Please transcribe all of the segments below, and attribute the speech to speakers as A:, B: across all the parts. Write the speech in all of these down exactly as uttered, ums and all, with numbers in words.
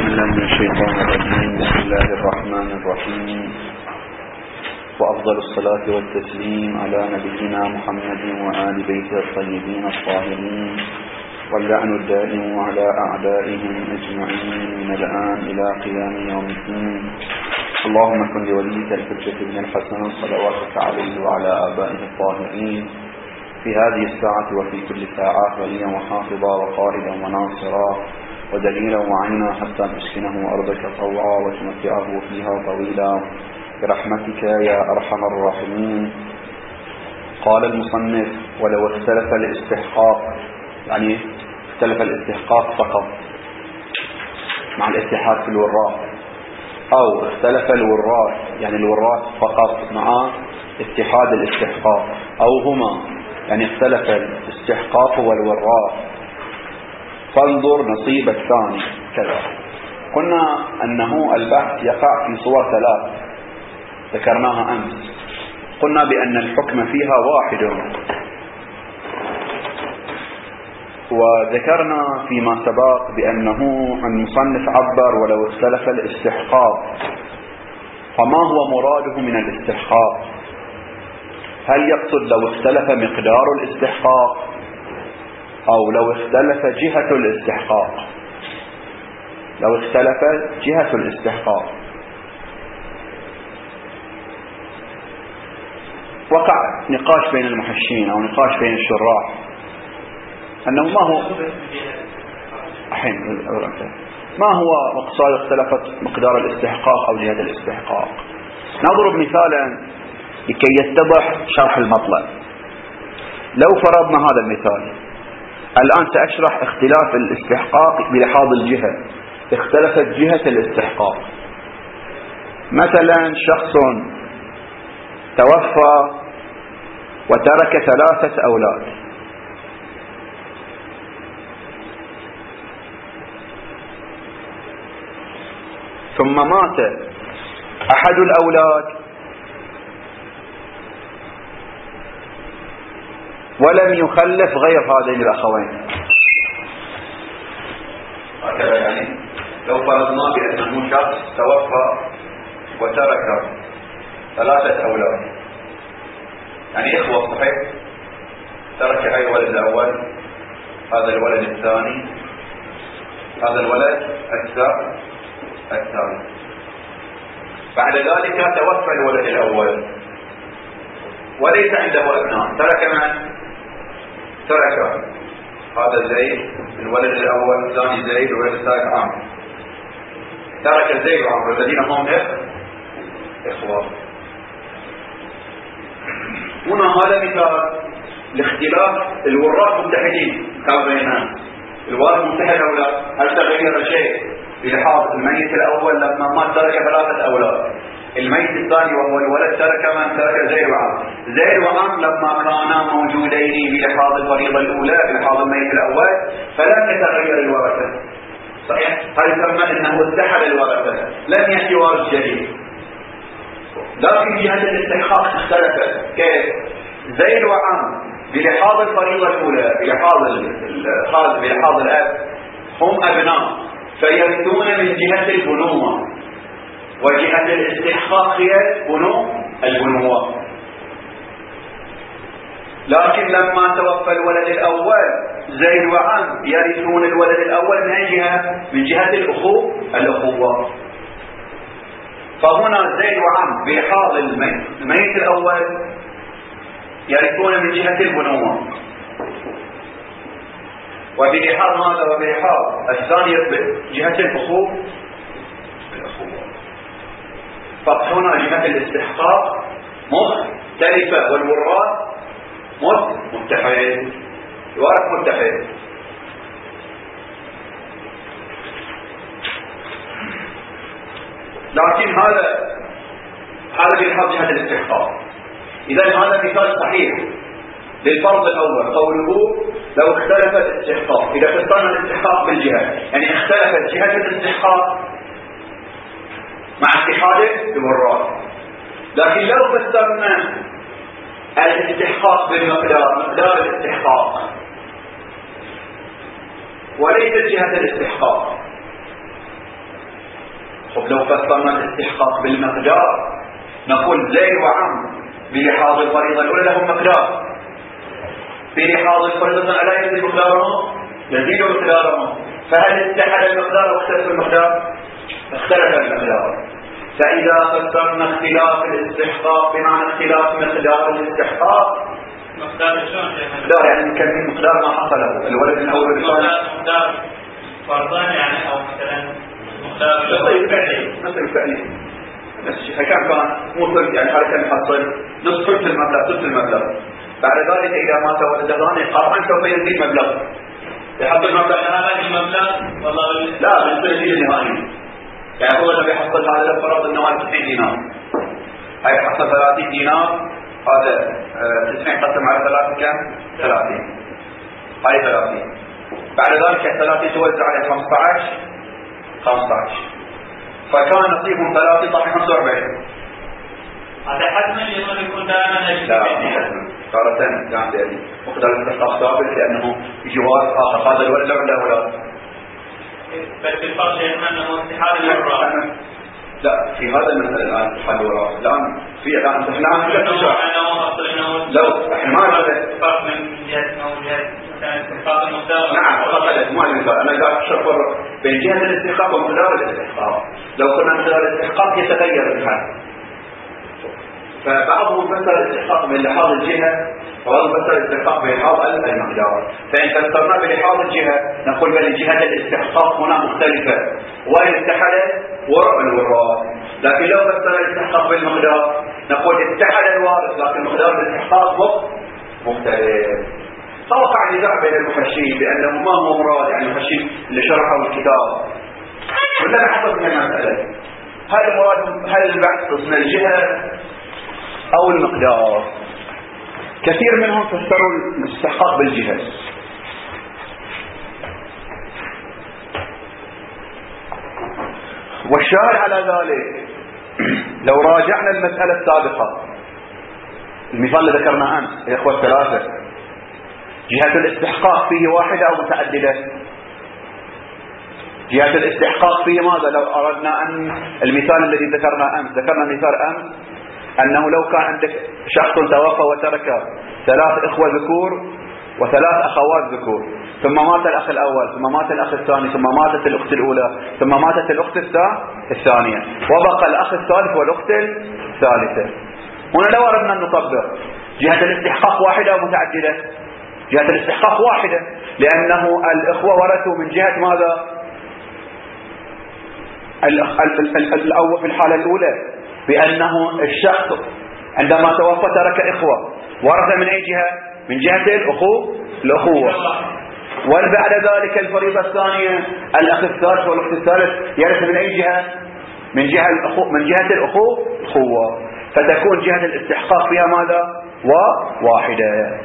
A: بالله من الشيطان الرجيم. بسم الله الرحمن الرحيم، وأفضل الصلاة والتسليم على نبينا محمد وآل بيته الطيبين الطاهرين، واللعن الدائم على أعدائهم أجمعين من الآن إلى قيام يوم الدين. اللهم كن لوليك الحجة بن الحسن صلواتك عليه وعلى آبائه الطاهرين في هذه الساعة وفي كل ساعة وليا وحافظا وقائدا وناصرا ودليلا وعينا حتى تسكنه أرضك طوعا وتمتعه فيها طويلا برحمتك يا أرحم الراحمين. قال المصنف: ولو اختلف الاستحقاق، يعني اختلف الاستحقاق فقط مع الاتحاد في الوراث، أو اختلف الوراث يعني الوراث فقط مع اتحاد الاستحقاق، أو هما يعني اختلف الاستحقاق والوراث، فانظر نصيب الثاني كذا. قلنا أنه البحث يقع في صور ثلاث ذكرناها أمس. قلنا بأن الحكم فيها واحد، وذكرنا فيما سبق بأنه المصنف عبر ولو اختلف الاستحقاق، فما هو مراده من الاستحقاق؟ هل يقصد لو اختلف مقدار الاستحقاق أو لو اختلف جهة الاستحقاق؟ لو اختلف جهة الاستحقاق. وقع نقاش بين المحشين أو نقاش بين الشراح أنه ما هو حين ما هو مقصود اختلفت مقدار الاستحقاق أو جهة الاستحقاق. نضرب مثالا لكي يتضح شرح المطلب. لو فرضنا هذا المثال، الآن سأشرح اختلاف الاستحقاق بلحاظ الجهة. اختلفت جهة الاستحقاق. مثلا شخص توفى وترك ثلاثة أولاد، ثم مات أحد الأولاد ولم يخلف غير هذين الأخوين. هكذا يعني لو فرضنا بأنه شخص توفى وترك ثلاثة أولاد، يعني إخوة صحيح، ترك هاي الولد الأول، هذا الولد الثاني، هذا الولد الثالث الثالث بعد ذلك توفى الولد الأول وليس عنده أبناء، ترك من؟ ترك هذا زيد الولد الأول، الثاني زيد، الولد الثالث عمرو. ترك زيد وعمرو الذين هم إخوة. هنا هذا مثال لاختلاف الوراث متحدين، كان بينهم الوارث متحد أو لا؟ هل تغير شيء بلحاظ الميت الأول لما مات ترك ثلاثة أولاد، الميت الثاني وهو الولد ترك من؟ ترك زيد وعمرو. زيد وعمرو لما كانا موجودين بلحاظ الفريضة الأولى بلحاظ الميت الأول فلم يتغير الورثة، صحيح؟ هل يسمى أنه اتحد الورثة، لم يأتي وارث جديد. لكن جهة الاستحقاق اختلفت. كيف؟ زيد وعمرو بلحاظ الفريضة الأولى بلحاظ الخالد بلحاظ الأب هم أبناء فيرثون من جهة البنوة، وجهة الاستحقاق هي بنو البنوة. لكن لما توفى الولد الأول زيد وعمرو يرثون الولد الأول من أي جهة؟ من جهة الأخوة الأخوة. فهنا زيد وعمرو بلحاظ الميت الأول يرثون من جهة البنوة، وبلحاظ هذا وبلحاظ الثاني جهة الأخوة الأخوة. فهنا جهة الاستحقاق مختلفة والوراث متحد، الوارث متحد. لكن هذا هذا بلحاظ جهة الاستحقاق. إذا هذا مثال صحيح للفرض الأول، قوله لو اختلف الاستحقاق. إذا فسرنا الاستحقاق بالجهة يعني اختلفت جهة الاستحقاق مع اتحاد الوراث. لكن لو فسرنا الاستحقاق بالمقدار، مقدار الاستحقاق وليست جهة الاستحقاق، ولو فسرنا الاستحقاق بالمقدار نقول زيد وعمرو بلحاظ الفريضة الأولى لهم مقدار، بلحاظ الفريضة لا يزيد مقدارهم يزيد مقدارهم، فهل اتحد المقدار واختلف المقدار؟ اختلف المقدار. فإذا فسرنا اختلاف الاستحقاق بمعنى اختلاف مقدار الاستحقاق،
B: مقدار شلون؟
A: مقدار يعني كم مقدار ما حصله الولد الأول والثاني،
B: مقدار فرضان يعني، أو مثلا مقدار
A: مثل الفعلي مثل الفعلي نفس الشيء. كان كان مو ثلث يعني هذا كان يحصل نصف ثلث المبلغ ثلث المبلغ، بعد ذلك إذا مات ولد ثاني قطعا سوف يزيد مبلغ يحط المبلغ
B: هذا المبلغ والله
A: لا بالنسبة النهائي. يعني هو اللي بيحصل هذا لو فرض انه هذا تسعين دينار، هاي حصل ثلاثين دينار، هذا تسعين قسم على ثلاثة كم؟ ثلاثين، هاي ثلاثين. بعد ذلك ثلاثين توزع على خمسة عشر خمسة عشر، فكان نصيبهم ثلاثين طبعا خمسة وأربعين.
B: هذا حتما يظل يكون دائما
A: لا مو حتما، تارة كان بأدي مقدار الاستحقاق ثابت لأنه جواز آخر، هذا الولد له ولا أولاد؟
B: بس الفرق يا أنه استحالة للوراث.
A: لا في هذا المسألة الآن استحالة للوراث، الآن في الآن احنا لو احنا ما نعرف
B: فرق من جهة أو جهة مثلا استحقاق المقدار.
A: نعم فقط مو المثال، أنا قاعد أشرح بين جهة الاستحقاق ومقدار الاستحقاق. لو كنا مقدار الاستحقاق يتغير الحال، فبعضهم فسر الاستحقاق من لحاظ الجهة وبعضهم فسر الاستحقاق بلحاظ المقدار. فإن فسرنا بلحاظ الجهة نقول بل جهة الاستحقاق هنا مختلفة وإن اتحدت ورع الوراث، لكن لو فسر الاستحقاق بالمقدار نقول اتحد الوارث لكن مقدار الاستحقاق مختلف. فوقع نزاع بين المحشين بأنه ما هو مراد، يعني المحشين اللي شرحوا الكتاب ولا حسب من المسألة هل المراد هل البحث من الجهة أو المقدار. كثير منهم فسروا الاستحقاق بالجهة، والشاهد على ذلك لو راجعنا المسألة السابقة، المثال اللي ذكرناه أمس يا إخوة الثلاثة، جهة الاستحقاق فيه واحدة أو متعددة؟ جهة الاستحقاق فيه ماذا؟ لو أردنا أن المثال الذي ذكرناه أمس، ذكرنا مثال أمس أنه لو كان عندك شخص توفى وترك ثلاث إخوة ذكور وثلاث أخوات ذكور، ثم مات الأخ الأول، ثم مات الأخ الثاني، ثم ماتت الأخت الأولى، ثم ماتت الأخت الثانية، وبقى الأخ الثالث والأخت الثالثة. هنا لو أردنا أن نطبق جهة الاستحقاق واحدة أو متعددة؟ جهة الاستحقاق واحدة، لأنه الإخوة ورثوا من جهة ماذا؟ الأول في الحالة الأولى بأنه الشخص عندما توفى ترك إخوة، ورث من أي جهة؟ من جهة الأخوة الأخوة. وبعد ذلك الفريضة الثانية الأخ الثالث والأخت الثالث يرث من أي جهة؟ من جهة الأخوة من جهة الأخوة الأخوة، فتكون جهة الاستحقاق فيها ماذا؟ وواحدة.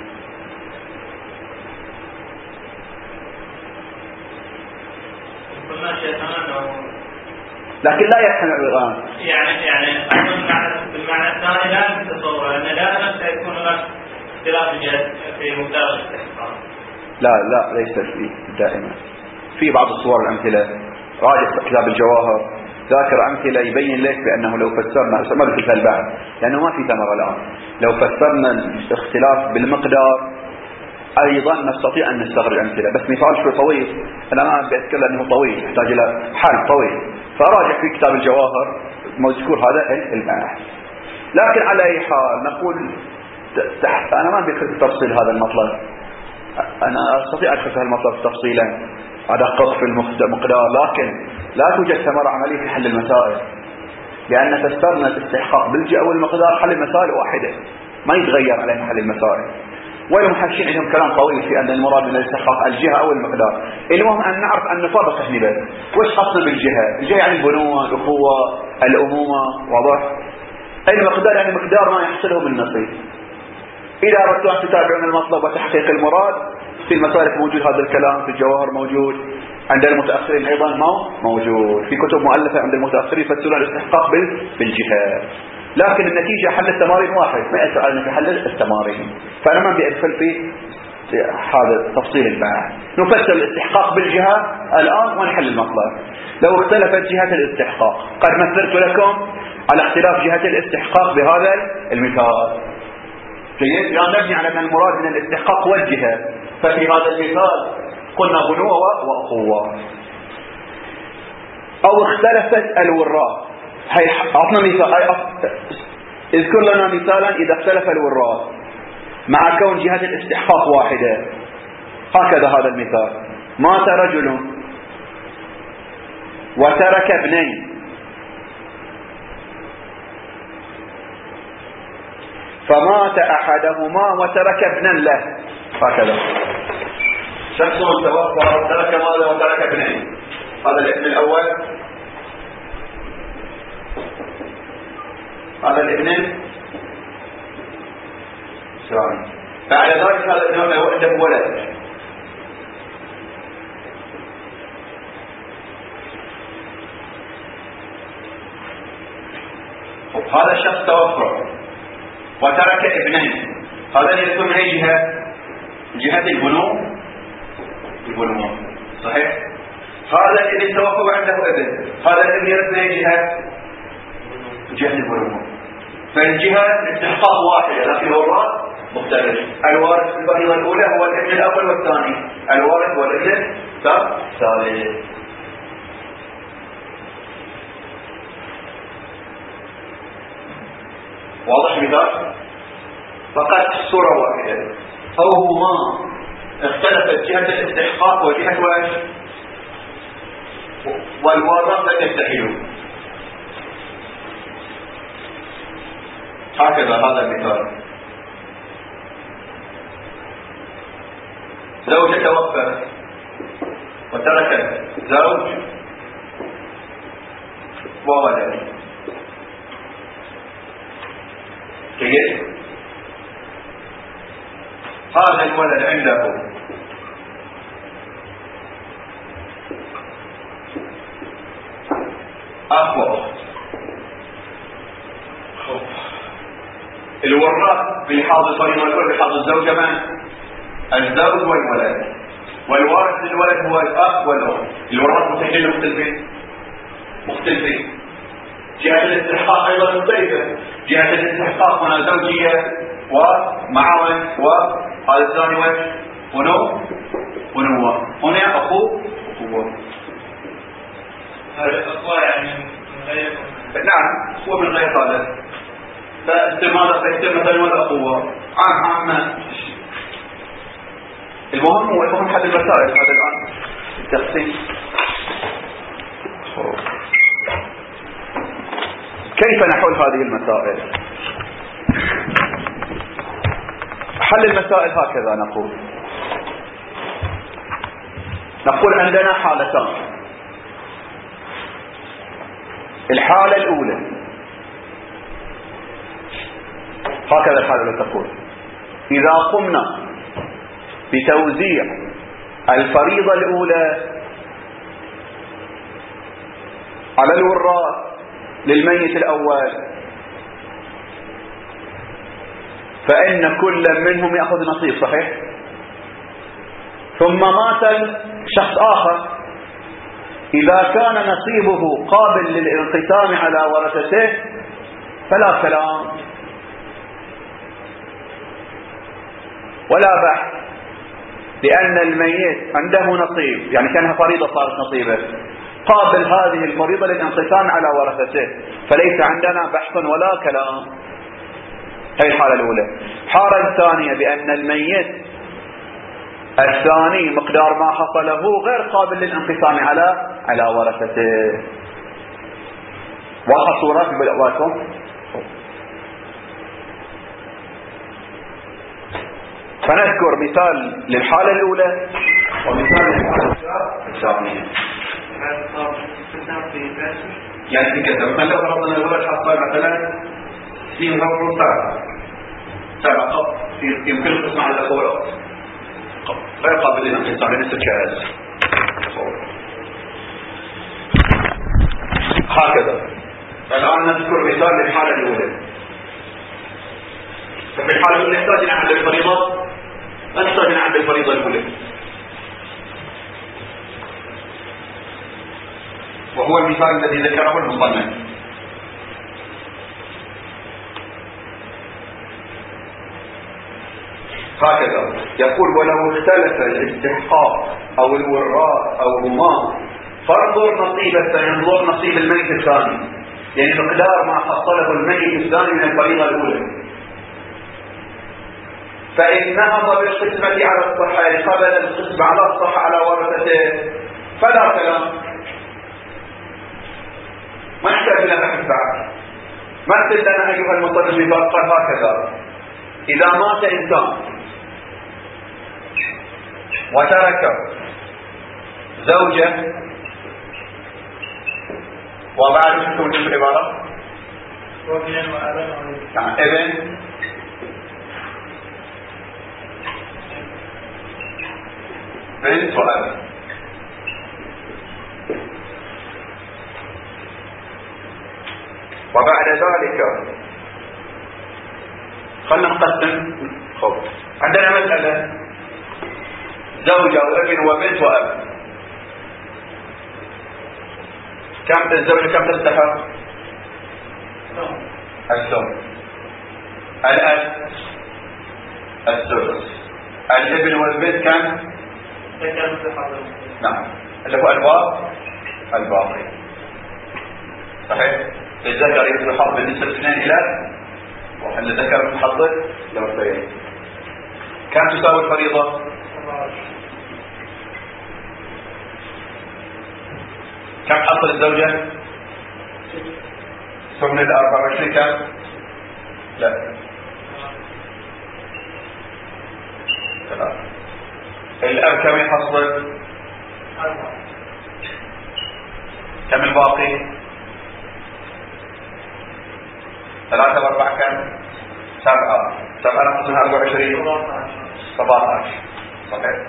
A: لكن لا يحتمل الآن
B: يعني يعني بالمعنى الثاني لا نتصور أن لا سيكون هناك اختلاف في مقدار الاستحقاق.
A: لا لا ليس فيه دائما. في بعض الصور الأمثلة، راجع كتاب الجواهر ذاكر أمثلة يبين لك بأنه لو فسرنا ما بتفهم بعد لأنه ما في ثمرة الآن. لو فسرنا الاختلاف بالمقدار أيضا نستطيع أن نستغرق أمثلة، بس مثال شوي طويل أنا ما بأتكلم أنه طويل يحتاج إلى حل طويل، فراجع في كتاب الجواهر مذكور هذا البحث. لكن على أي حال نقول تحت أنا ما بذكر تفصيل هذا المطلب، أنا أستطيع أدخل في المطلب تفصيلا أدقق في المقدار، لكن لا توجد ثمرة عملية في حل المسائل، لأن فسرنا الاستحقاق بالجهة والمقدار حل المسائل واحدة ما يتغير علينا حل المسائل. والمحشين عندهم كلام طويل في أن المراد من الاستحقاق الجهة أو المقدار. المهم أن نعرف أن نطبق هنا بس. وش قصد بالجهة؟ الجهة يعني البنوة، الأخوة، الأمومة، واضح؟ المقدار يعني مقدار ما يحصله من نصيب. إذا أردتوا أن تتابعون المطلب وتحقيق المراد في المسالك موجود هذا الكلام، في الجواهر موجود، عند المتأخرين أيضا موجود، في كتب مؤلفة عند المتأخرين يفسرون الاستحقاق بالجهة. لكن النتيجة حل التمارين واحد، ما يسأل في حل التمارين، فأنا ما بدي أدخل في هذا تفصيل البحث. نفسر الاستحقاق بالجهة الآن ونحل المطلب. لو اختلفت جهة الاستحقاق، قد مثلت لكم على اختلاف جهة الاستحقاق بهذا المثال. جيد؟ يعني نبني على أن المراد من الاستحقاق والجهة. ففي هذا المثال قلنا بنوة وأخوة. أو اختلفت الوراث. هي أعطنا مثال، اذكر لنا مثالا إذا اختلف الوراث مع كون جهة الاستحقاق واحدة. هكذا هذا المثال: مات رجل وترك ابنين، فمات أحدهما وترك ابنا له. هكذا شخص توفى وترك ماذا؟ وترك ابنين. هذا الابن الأول، هذا الابن الثاني. بعد ذلك هذا الابن عنده ولد، هذا الشخص توفى وترك ابنين. هذا يكون من أي جهة؟ جهة البنو، البنو صحيح. هذا الابن توفى وعنده ابن، هذا الابن يرث من أي جهة؟ جهة البنو. فالجهة الاستحقاق واحدة لكن الوراث مختلف. الوارث الفريضة الأولى هو الابن الأول والثاني، الوارث هو الابن الثالث. واضح مثال؟ فقط صورة واحدة. أو هما اختلفت جهة الاستحقاق وجهة واش والوارث لم يتحدوا. هكذا هذا المثال: زوجة توفى وتركت زوج وولد. جيد؟ هذا الولد عنده أخ وأخت. الوراث بلحاظ الفريضة الأولى بلحاظ الزوجة من؟ الزوج والولد، والوارث للولد هو الأخ والأخت. الوراث متحدين مختلفين مختلفين. جهة الاستحقاق أيضا مختلفة. جهة الاستحقاق هنا زوجية ومعاون، وهذا الثاني وجه ونو ونوة. هنا أخو أخوة.
B: هذا الأخوة يعني من غير.
A: نعم هو من غير هذا. فاستمارة فاستمارة مثلا والأخوة عام عامة. المهم هو المهم حل المسائل. هذا الآن التقسيم. كيف نحل هذه المسائل؟ حل المسائل هكذا نقول. نقول عندنا حالتان. الحالة الأولى هكذا الحالة التي تقول: إذا قمنا بتوزيع الفريضة الأولى على الوراث للميت الأول، فإن كل منهم يأخذ نصيب صحيح. ثم مات شخص آخر، إذا كان نصيبه قابل للانقسام على ورثته فلا كلام ولا بحث، لأن الميت عنده نصيب، يعني كانها فريضة صارت نصيبه، قابل هذه الفريضة للانقسام على ورثته، فليس عندنا بحث ولا كلام. هذه الحالة الأولى. الحالة الثانية بأن الميت الثاني مقدار ما حصله غير قابل للانقسام على على ورثته. واضحة الصورة في بالأواكم؟ فنذكر مثال للحالة الأولى ومثال للحالة الثانية. يعني في كذا مثلا لو فرضنا الولد حصل مثلا سين غفر سبعة سبعة يمكن القسم على الأخوة غير قابل للانقسام لنسبة جائز. هكذا. الآن نذكر مثال للحالة الأولى. ففي الحالة الأولى نحتاج نحل الفريضة ما نستغني عن الفريضة الأولى، وهو المثال الذي ذكره المصنف. هكذا يقول: ولو اختلف الاستحقاق أو الوراء أو هما فانظر نصيب ينظر نصيب الميت الثاني، يعني مقدار ما حصله الميت الثاني من الفريضة الأولى. فإن نهض بالقسمة على الصحة قبل القسمة على الصحة على ورثته فلا كلام، ما يحتاج إلى بحث بعد. مثل لنا أيها المصنف قال هكذا: إذا مات إنسان وترك زوجة وبعد شفتم في العبارة ابن بنت وأب، وبعد ذلك خلنا نقسم. خب عندنا مسألة زوجة وابن وبنت وأب، كم الزوجة كم تستحق؟ الثمن. الأب الثلث. الابن والبنت كم؟ نعم اللي هو الباقي الباقي صحيح. الذكر يتحض بالنسبة اثنين إلى واحد، الذكر يتحض لو اثنين. كم تساوي الفريضة؟ كم حصل الزوجة؟ ثمن الأربعة وعشرين كم؟ لا ثلاثة. الأب كم يحصل؟ أربعة. كم الباقي؟ ثلاثة وأربعة كم؟ سبعة. سبعة نقص من أربعة وعشرين سبعة عشر. صحيح.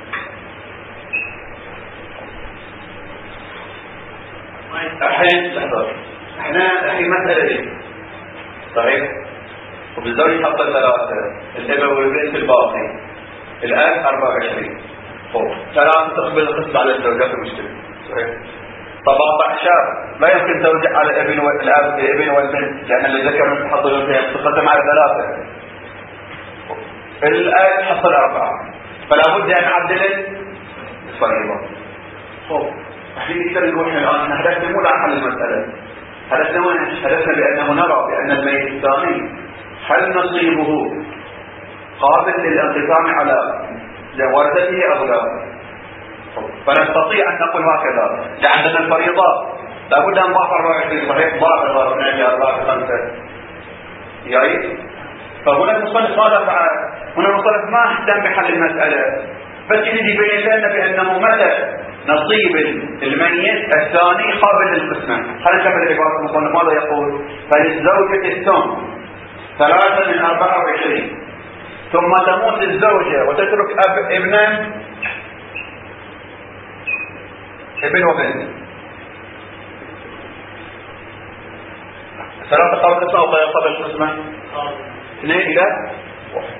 A: الحين لحظة، احنا الحين مسألة دي صحيح. وبالزوج يحط ثلاثة، الابن والبنت الباقي، الآن أربعة وعشرين. فوق ثلاثة تقبل القسم على الزوجات المشكلة صحيح. سبعة عشر لا يمكن توزيع على الابن والاب الابن والبنت، لأن اللي ذكر تحط تقسم على ثلاثة. الآن حصل أربعة، فلا بد أن نعدل الفريضة. فوق احنا نقدر نقول الآن هدفنا مو لعن حل المسألة، هدفنا وين؟ هدفنا بأنه نرى بأن الميت الثاني هل نصيبه قابل للانقسام على ورثته أو لا. فنستطيع أن نقول هكذا: عندنا الفريضة لابد أن نضاف أربعة وعشرين صحيح، ضاف الضرب من عند أربعة خمسة يعيد. فهنا المصنف ماذا فعل؟ هنا المصنف ما اهتم بحل المسألة، بس يريد يبين لنا بأنه متى نصيب الميت الثاني قابل للقسمة. خلينا نكمل العبارة. المصنف ماذا يقول؟ فللزوجة الثمن ثلاثة من أربعة وعشرين، ثم تموت الزوجة وتترك أب ابنا ابن وبنت. ثلاثة قبل القسمة أو قبل القسمة؟ اثنين إلى واحد.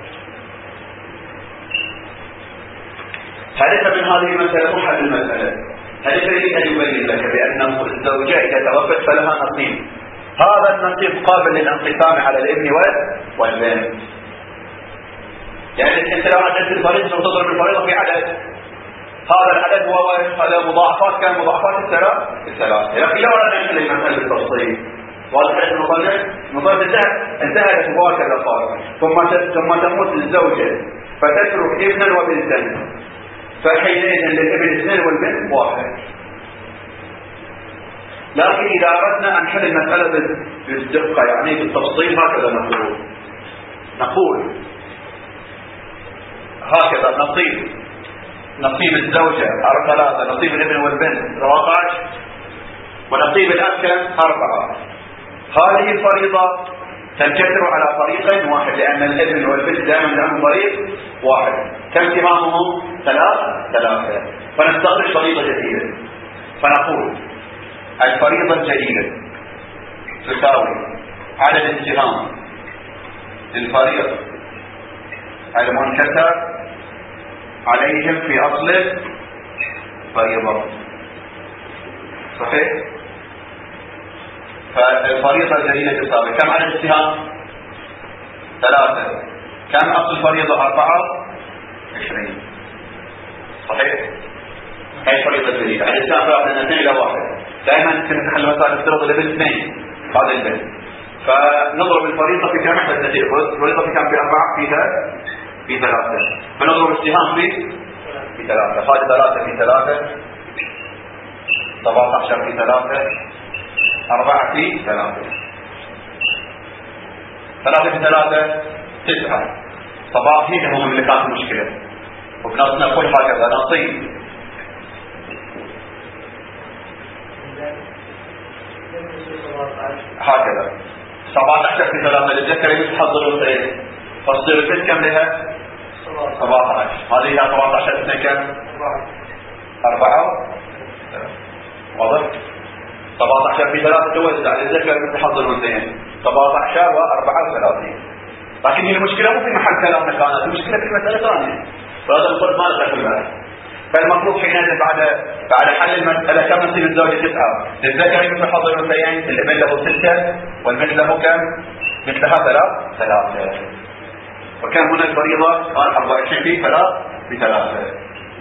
A: هدف من هذه المسألة مو حل المسألة، هدف يريد أن يبين لك بأنه الزوجة إذا توفت فلها نصيب، هذا النصيب قابل للانقسام على الابن والبنت. يعني انت لو عدلت الفريضة تضرب الفريضة في عدد، هذا العدد هو هذا مضاعفات كان مضاعفات الثلاث الثلاث لكن لو اردنا نحل المسألة بالتفصيل واضح المصنف المصنف انتهى انتهى هكذا قال: ثم ثم تموت الزوجة فتترك ابنا وبنتا، فحينئذ للابن اثنين والبنت واحد. لكن إذا أردنا أن نحل المسألة بالدقة يعني بالتفصيل هكذا نقول نقول هكذا: نصيب نصيب الزوجة ثلاثة، نصيب الابن والبنت ثلاثة عشر، ونصيب الأب كم؟ أربعة. هذه الفريضة تنكسر على طريق واحد، لأن الابن والبنت دائما لهم طريق واحد. كم اتهامهم؟ ثلاث ثلاثة. فنستخرج فريضة جديدة فنقول: الفريضة الجديدة تساوي عدد الاتهام للفريضة المنكسر عليهم في أصل فريضة. صحيح؟ فالفريضة الجديدة تساوي كم عدد السهام؟ ثلاثة. كم أصل الفريضة؟ أربعة عشرين. صحيح؟ هاي الفريضة الجديدة. عدد السهام ثلاثة من اثنين إلى واحد. دائما كنا نتحل مسائل افترض الابن اثنين هذا البن. فنضرب الفريضة في كم؟ احنا نتيجة الفريضة في كم؟ في أربعة في ثلاثة في ثلاثة. فنضرب السهام في في ثلاثة. هذه ثلاثة في ثلاثة سبعة عشر في ثلاثة أربعة في ثلاثة ثلاثة في ثلاثة تسعة. طبعا هنا هو اللي كانت مشكلة وبنص نقول هكذا نصيب هكذا سبعة عشر في ثلاثة للذكر مثل حظ الأنثيين فتصير البنت كم لها؟ سبعة عشر. هذه هي سبعة عشر اثنين كم؟ أربعة. واضح؟ سبعة عشر في ثلاثة توزع للذكر مثل حظ الأنثيين سبعة عشر وأربعة وثلاثين. لكن هي المشكلة مو في محل كلامنا كانت، المشكلة في مسألة ثانية. فهذا الفرق ما ندخل بها. فالمطلوب حينئذ بعد بعد حل المسألة كم نصيب الزوجة؟ تسعة. للذكر مثل حظ الأنثيين الابن له ستة والبنت له كم؟ مثلها ثلاث ثلاثة. وكان هنا الفريضة قال أربعة وعشرين في ثلاث بثلاثة.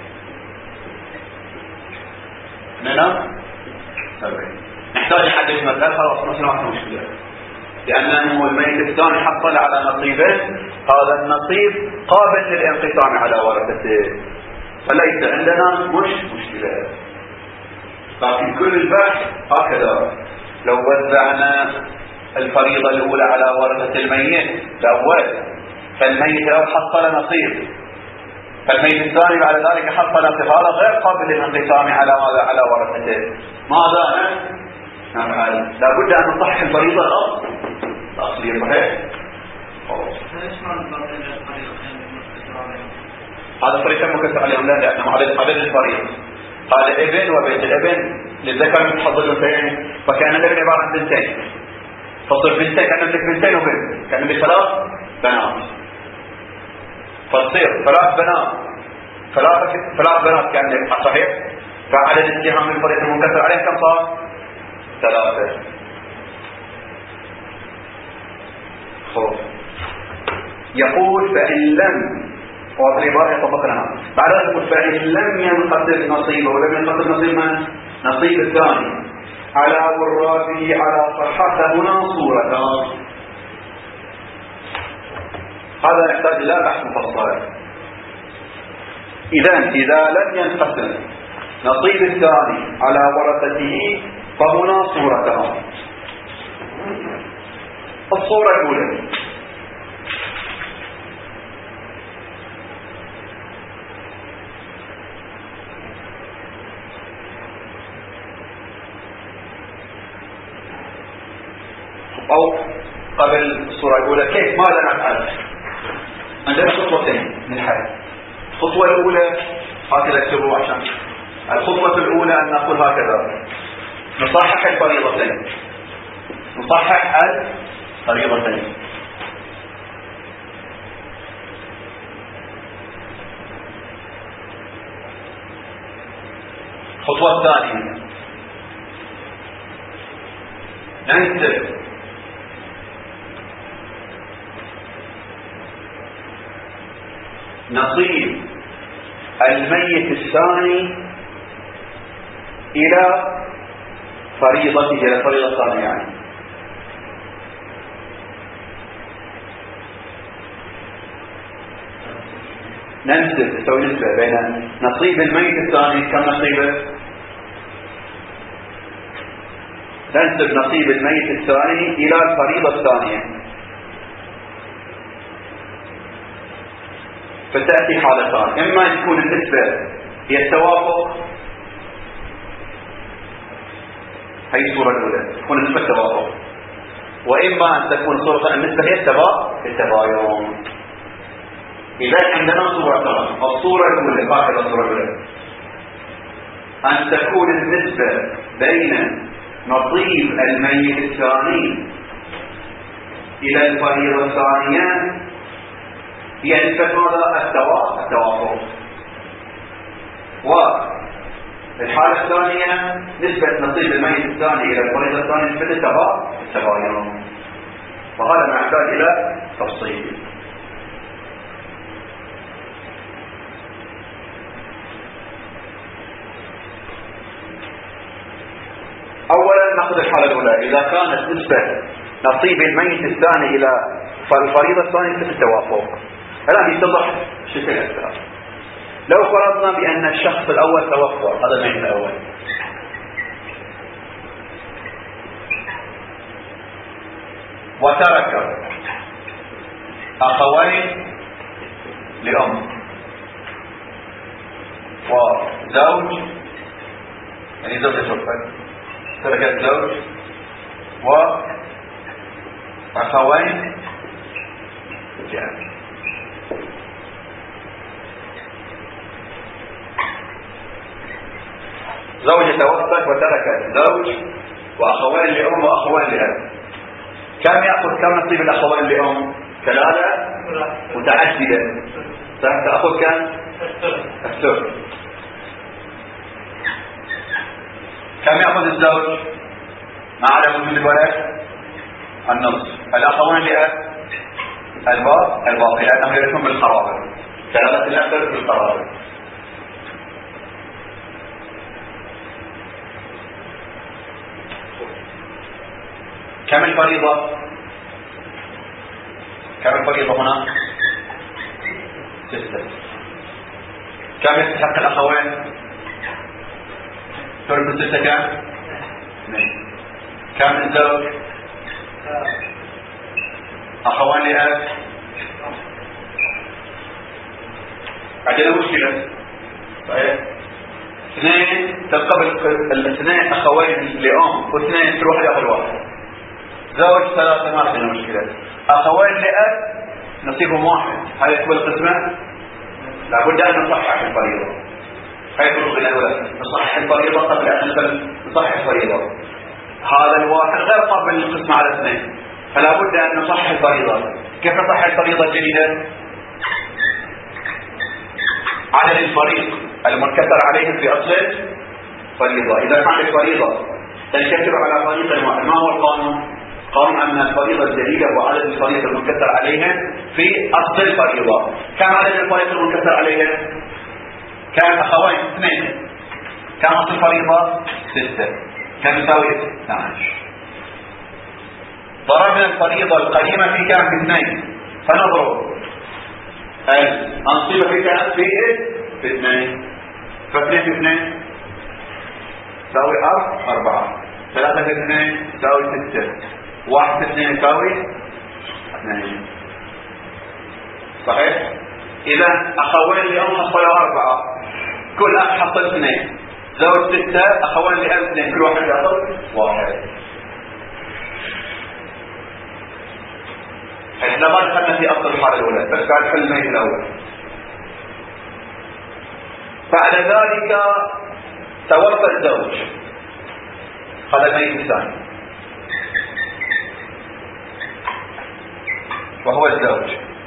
A: هنا سبعين. نحتاج نحدد المسألة خلاص مثل ما مشكلة لأنه الميت الثاني حصل على نصيبه. هذا النصيب قابل للانقسام على ورثته فليس عندنا مش مشكلة. لكن كل البحث هكذا لو وزعنا الفريضة الأولى على ورثة الميت الأول فالميت لو حصل نصيب فالميت الثاني بعد ذلك حصل نصيب هذا غير قابل للانقسام على ماذا؟ على ورثته. ماذا نفعل؟ لابد أن نصحح الفريضة الأصل الأصلية. صحيح؟ هذا فريق مكسر عليهم لا لأنه عدد عدد الفريق. هذا ابن وبنت الابن للذكر مثل حظ الأنثيين فكان الابن عبارة عن بنتين فصير بنتين كان عندك بنتين وبنت كان عندك ثلاث بنات فتصير ثلاث بنات ثلاث ثلاث بنات كان عندك. صحيح؟ فعدد السهام من الفريق المنكسر عليهم كم صار؟ ثلاثة. خوف يقول فإن لم والعبارة يطبقنا بعد ذلك فإن لم ينقسم نصيبه ولم ينقسم نصيب من؟ نصيب الثاني على والرابع على صحته هنا صورتان. هذا يحتاج إلى بحث مفصل. إذن إذا لم ينقسم نصيب الثاني على ورثته فهنا صورتان. الصورة الأولى أو قبل الصورة الأولى كيف ماذا نفعل؟ عندنا خطوتين من الحل. الخطوة الأولى هكذا اكتبوا عشان الخطوة الأولى أن نقول هكذا نصحح الفريضتين نصحح الفريضتين. الخطوة الثانية ننسب نصيب الميت الثاني إلى فريضته إلى الفريضة الثانية يعني ننسب نسوي نسبة بين نصيب الميت الثاني كم نصيبه ننسب نصيب الميت الثاني إلى الفريضة الثانية. فتأتي حالتان إما تكون النسبة هي التوافق هي الصورة الأولى تكون النسبة التوافق وإما أن تكون صورة النسبة هي التباين. إذا عندنا صورتان الصورة الأولى هكذا الصورة الأولى أن تكون النسبة بين نصيب الميت الثاني إلى الفريضة الثانية هي نسبة ماذا؟ التوافق. والحالة الثانية نسبة نصيب الميت الثاني إلى الفريضة الثانية نسبة التغاير، وهذا ما يحتاج إلى تفصيل. أولا نأخذ الحالة الأولى، إذا كانت نسبة نصيب الميت الثاني إلى الفريضة الثانية نسبة التوافق. الآن يتضح شكل أكثر. لو فرضنا بأن الشخص الأول توفى، هذا الميت الأول، وترك أخوين لأم وزوج، يعني زوجة توفت، تركت زوج وأخوين لأب. زوجة توفت وتركت زوج وأخوين لأم وأخوين لأب، كم يأخذ كم نصيب الأخوين لأم؟ ثلاثة متعددة، تأخذ كم؟ الثلث. كم يأخذ الزوج ما عدا وجود الولد؟ النصف. الأخوين لأب الباقي الباقي لأنهم يرثون بالقرابة، ثلاثة الأخر بالقرابة. كم الفريضة؟ كم الفريضة هنا؟ ستة. كم يستحق الأخوين؟ ثلث الستة كم؟ اثنين. كم الزوج؟ أخوان لأب؟ عندنا مشكلة صحيح؟ اثنين تقبل الاثنين أخوين لأم واثنين كل واحد يأخذ واحد. زوج ثلاثة ما عندنا مشكلة. أخوين لأب نصيبهم واحد، هل يقبل القسمة؟ لابد أن نصحح الفريضة. هاي فرق بين الأولى، نصحح الفريضة قبل أن نصحح الفريضة. هذا الواحد غير قابل للقسمة على اثنين، فلا بد أن نصحح الفريضة. كيف نصحح الفريضة الجديدة؟ عدد الفريق المنكسر عليهم في أصل فريضة. إذا كانت الفريضة تنكسر على فريق واحد، ما هو القانون؟ قانون أن الفريضة الجديدة هو عدد الفريق المنكسر عليهم في أصل الفريضة. كم عدد الفريق المنكسر عليهم؟ كم أخوين؟ اثنين. كم أصل الفريضة؟ ستة. كم يساوي؟ اثني عشر. ضربنا الفريضة القديمة في كم؟ في اثنين، فنضرب الأنصبة في كم؟ في في اثنين، فاثنين في اثنين تساوي أربعة، ثلاثة في اثنين تساوي ستة، واحد في اثنين يساوي اثنين. صحيح؟ إذا أخوين لأم حصلوا أربعة، كل أخ حصل اثنين، زوج ستة، أخوين لأم اثنين، كل واحد يحصل واحد. احنا ما دخلنا في أصل الحالة الأولى، بس بعد حل الميت الأول. بعد ذلك توفى الزوج، هذا الميت الثاني وهو الزوج،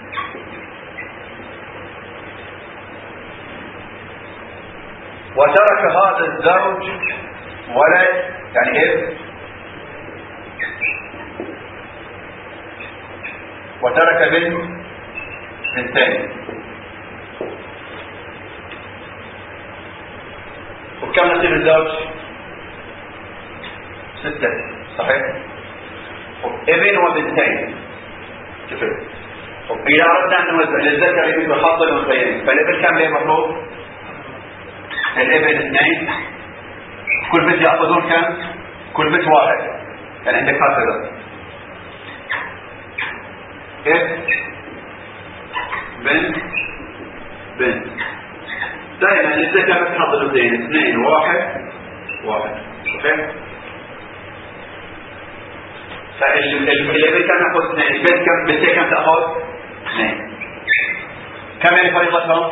A: وترك هذا الزوج ولد، يعني ابن، وترك بنت، بنتين. وكم نصيب الزوج؟ ستة. صحيح؟ ابن وبنتين. شوفوا، إذا أردنا أن نوزع للذكر مثل حظ الأنثيين، فالابن كم له مطلوب؟ الابن اثنين، كل بنت يأخذون كم؟ كل بنت واحد، يعني عندك هكذا ابن بنت بنت. دائما الذكر مثل حظ الأنثيين، اثنين واحد واحد. صحيح؟ فالابن كم يأخذ اثنين، البنت كم بنتين كم تأخذ؟ اثنين. كم يعني فريضتهم؟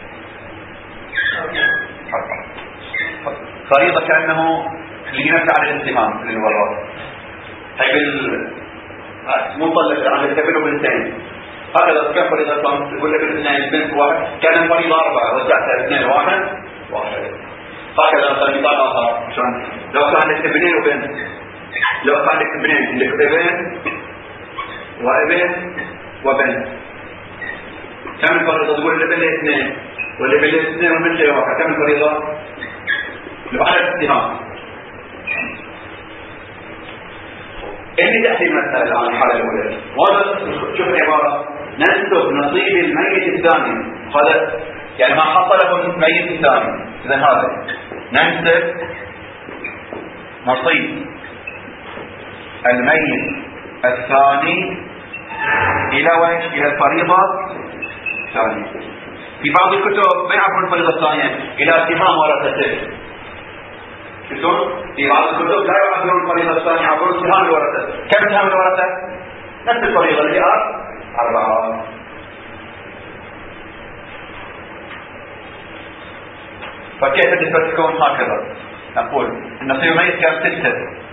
A: فريضة كأنه لنفس على الاتهام للوراء. هاي بال مطلق عن الكبير وبنتين، هكذا كم فريضتهم؟ يقول لك الاثنين بنت واحد، كان فريضة أربعة، وزعتها اثنين واحد، واحد. هكذا مثلا مثال آخر عشان لو كان عندك ابنين وبنت، لو كان عندك ابنين عندك ابن وابن وبنت، كم الفريضة؟ تقول الابن له اثنين والابن له اثنين والبنت له واحد، كم الفريضة؟ لو عدد اتهام. اللي تأتي مسألة عن الحالة الأولى وهذا شوف العبارة: ننسب نصيب الميت الثاني. هذا يعني ما حصله الميت الثاني. إذا هذا ننسب نصيب الميت الثاني إلى وين؟ إلى الفريضة الثانية. في بعض الكتب ما يعبرون الفريضة الثانية إلى اتهام ورثته. شفتون؟ في بعض الكتب لا يعبرون الفريضة الثانية، يعبرون اتهام الورثة. كم اتهام الورثة؟ نفس الفريضة اللي أربعة. فكيف النسبة تكون هكذا؟ نقول النصيب الميت كان ستة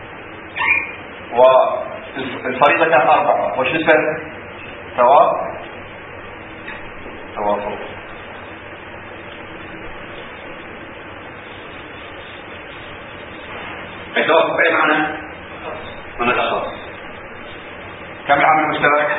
A: والفريضة كان أربعة، وش نسبة؟ توافق. توافق. التوافق بأي معنى؟ من الأشخاص. كم العامل المشترك؟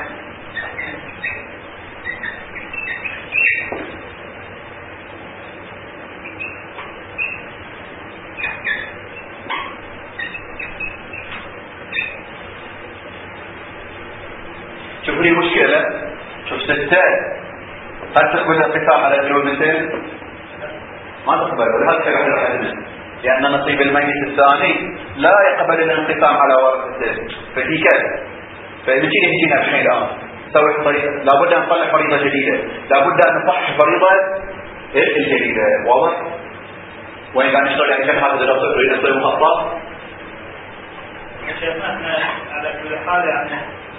A: شوفوا لي المشكلة. شوف ستة هل تقبل الانقسام على ابن والبنتين؟ ما تقبل، ولهذا كان عندنا لأن نصيب الميت الثاني لا يقبل الانقسام على ورثته. ففي كذا فإذا كنا يجينا الحين الآن نسوي طريقة، لابد أن نطلع فريضة جديدة، لابد أن نصحح فريضة الجديدة. واضح؟ وإن كان نشتغل يعني كم هذا الدراسة نريد نصير مخطط.
B: شيخنا احنا على كل حال يعني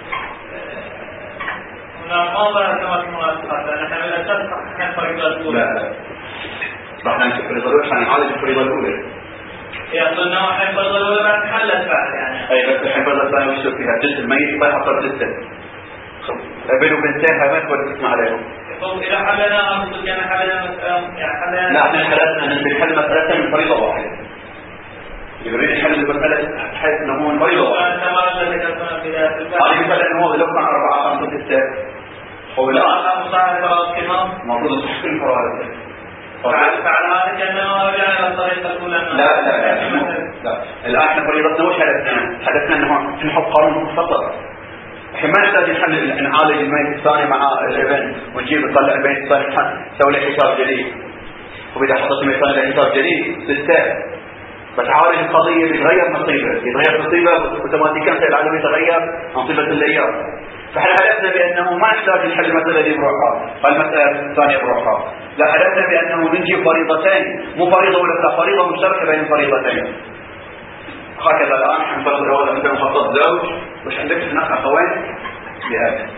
B: هنا ما ظهر كما المناسبات، لأن احنا من الأساس صححنا الفريضة الأولى. لا
A: صحنا الفريضة الأولى عشان نعالج الفريضة الأولى.
B: يقولنا وحين الفريضة الأولى بعد حلت بعد يعني.
A: أي بس الحين الفريضة الثانية وش فيها؟ جزء الميت ما يحصل جزء. ابن وبنتين هاي ما تقدر تسمع عليهم.
B: طب إذا حلنا أقصد يعني حلنا يعني حلنا.
A: لا احنا حلتنا أن نحل مسألة من فريضة واحدة. يريد يحل المسألة بحيث أنه هو فريضة واحدة. هذه مثلا أنه لو كان أربعة خمسة ستة هو الآن
B: مصاحب فرائض كمان
A: المفروض يصح كل فرائض.
B: فعلى هذا كأنه رجع إلى الطريقة الأولى.
A: لا لا لا لا الآن احنا فريضتنا وش حدثنا؟ حدثنا أنه نحط قانون مختصر. الحين ما نحتاج نحل نعالج الميت الثاني مع الابن ونجيب نطلع الميت الثاني نسوي له حساب جديد. وإذا حطيت الميت الثاني له حساب جديد ستة بتعالج القضية يتغير نصيبه، يتغير نصيبه اوتوماتيكيا العالم يتغير نصيبة الأيام. فاحنا حدثنا بأنه ما نحتاج نحل المسألة دي بروحها، المسألة الثانية بروحها. لا حدثنا بأنه نجيب فريضتين، مو فريضة ولا فريضة مشتركة بين الفريضتين. هكذا الآن احنا نفرض الأول أنت مخطط زوج وش عندك هناك أخوين لأب.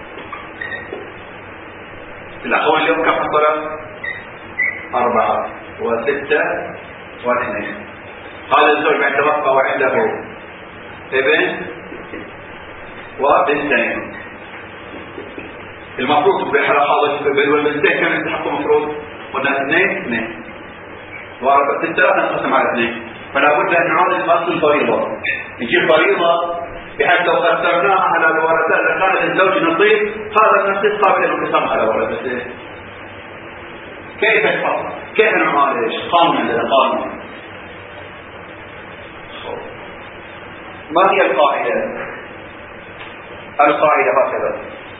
A: الأخوين اليوم كم حصلوا؟ أربعة وستة واثنين. هذا الزوج بعد توفى وعنده ابن وبنتين. المفروض بحالة هذا الابن والبنتين كم يستحقوا المفروض؟ قلنا اثنين اثنين وأربعة ستة نقسم على اثنين. فلا بد أن نعالج أصل الفريضة. نجيب فريضة بحيث لو قسمناها على الورثة إذا كانت الزوج نصيب هذا النصيب قابل للانقسام على ورثته. كيف نحط؟ كيف نعالج؟ قانون عندنا قانون. ما هي القاعدة؟ القاعدة هكذا: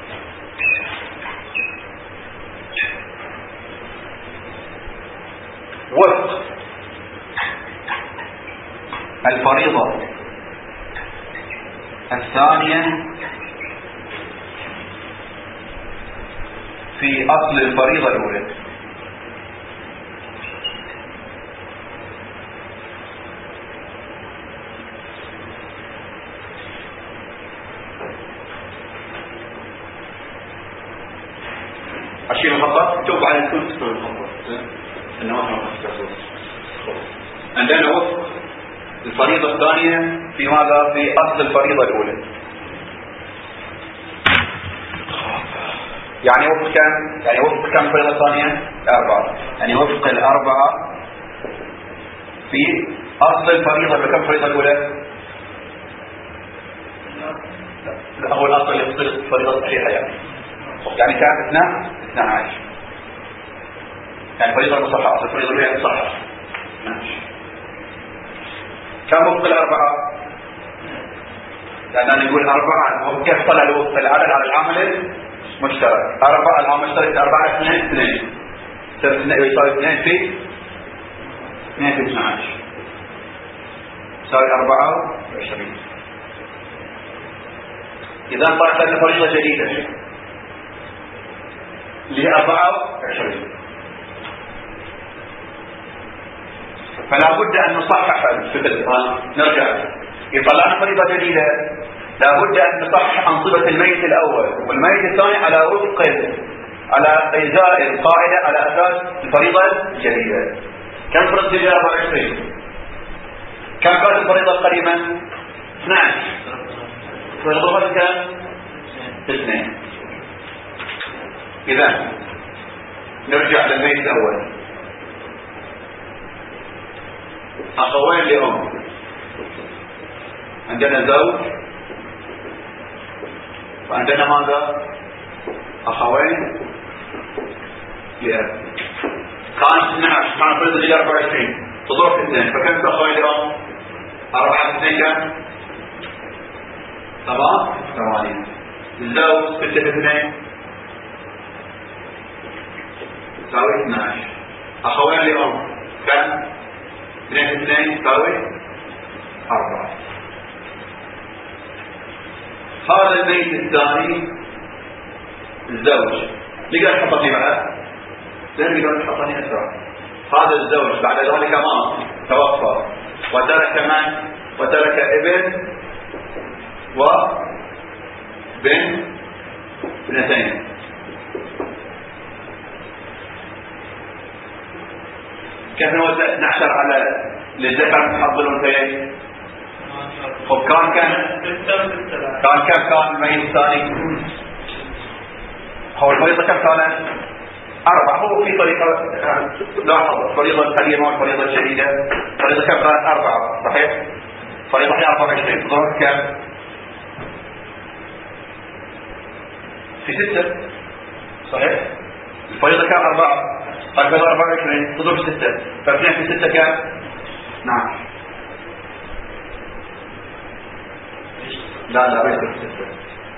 A: وفق الفريضة الثانية في أصل الفريضة الأولى. أشيل الخطأ شوف على الكل تسوي الخطأ إنه ما تسوي. عندنا وفق الفريضة الثانية في ماذا؟ في أصل الفريضة الأولى. يعني وفق كم؟ يعني وفق كم الفريضة الثانية؟ أربعة. يعني وفق الأربعة في أصل الفريضة بكم فريضة الأولى؟ لا هو الأصل يقصد الفريضة الصحيحة يعني يعني كانت اثنان اثنان عشر يعني فريضة مصحة أصل الفريضة الأولى مصحة ماشي. كم وفق الأربعة؟ لأننا نقول أربعة كيف طلع الوفق العدد على العامل المشترك أربعة العامل المشترك أربعة اثنين اثنين صار اثنين يساوي اثنين في اثنين في اثنى عشر يساوي أربعة وعشرين. إذا طلعت لنا فريضة جديدة اللي هي أربعة وعشرين فلا بد أن نصحح الفكر. نرجع يطلعنا فريضة جديدة لا بد أن نصحح أنصبة الميت الأول والميت الثاني على وفق على إزاء القاعدة على أساس الفريضة الجديدة. كم فرض جديدة؟ أربعة وعشرين. كم كانت الفريضة القديمة؟ اثني عشر. فالغرفة كم؟ اثنين. إذا نرجع للميت الأول. أخوين لأم عندنا زوج وعندنا ماذا؟ أخوين لأب. كانت اثني عشر كانت فريضة جديدة أربعة وعشرين تضرب اثنين فكم أخوين لأم؟ أربعة اثنين كم؟ تمام؟ ثمانية. الزوج ستة اثنين تساوي اثني عشر. أخوين لأم كم؟ اثنين اثنين تساوي أربعة. هذا الميت الثاني الزوج نقدر نحطه في بعد لا نقدر نحطه أسرع. هذا الزوج بعد ذلك ما توفى وترك من؟ وترك ابن وبن ابنتين. كيف نوزع اثني عشر على للذكر محض الأنثيين؟ وكان كان كان كم كان الميت الثاني؟ هو الفريضة كم كانت؟ أربعة. هو في طريقة لاحظ الفريضة القديمة والفريضة الجديدة. الفريضة كم كانت؟ أربعة صحيح؟ فريضة هي أربعة وعشرين تضرب كم؟ في ستة صحيح؟ الفريضة كم؟ أربعة هكذا أربعة وعشرين تضرب ستة فاثنين في ستة كم؟ نعم لا لا ليس في ستة.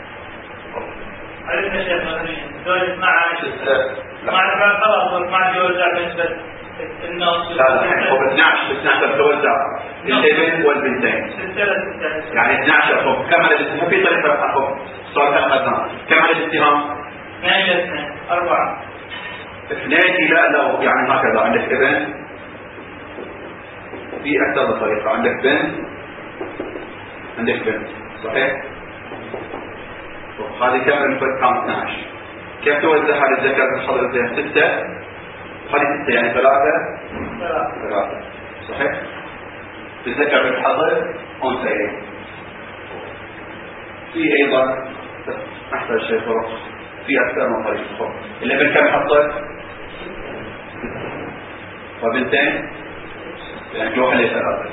B: عرفنا شيء مثلا دول اثني عشر مع خلاص مع يوزع بالنسبة النص.
A: لا لا هو اثني عشر اثني عشر توزع الابن والبنتين يعني اثني عشر فوق كم عدد مو في طريقة أخذ السؤال كان أخذناه كم عدد الاتهام؟
B: اثنين إلى اثنين أربعة.
A: اثنين إلى لو يعني هكذا عندك ابن في أكثر من طريقة عندك بنت عندك بنت صحيح؟ هذه كم الفرق كان اثني عشر. كيف توزع هذا الذكر بالحضر فيها ستة هذه ستة يعني ثلاثة ثلاثة صحيح؟ الذكر بالحضر أنثيين. في أيضا نحتاج شيء فرق في أكثر من طريقة. الابن كم حضر؟ وبنتين يعني جوحة ليس ثلاثة.